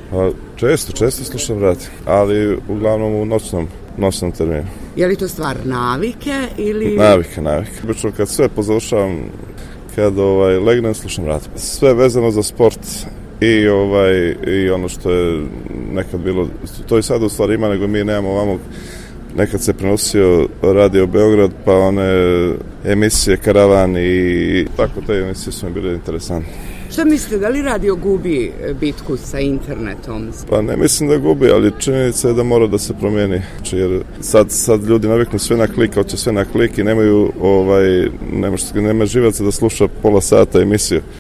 Pa često slušam radio, ali uglavnom u noćnom terminu. Je li to stvar navike ili... Navike. Obično kad sve pozavršavam, kad legnem, slušam radio. Sve vezano za sport i ono što je nekad bilo, to i sad u stvari ima, nego mi nemamo ovamo. Nekad se prenosio Radio Beograd, pa one emisije Karavan i tako, te emisije su mi bile interesantne. Šta mislite, da li radio gubi bitku sa internetom? Pa ne mislim da gubi, ali činjenica je da mora da se promijeni. Jer sad ljudi naviknu sve na klik, hoće sve na klik i nema živaca da sluša pola sata emisiju.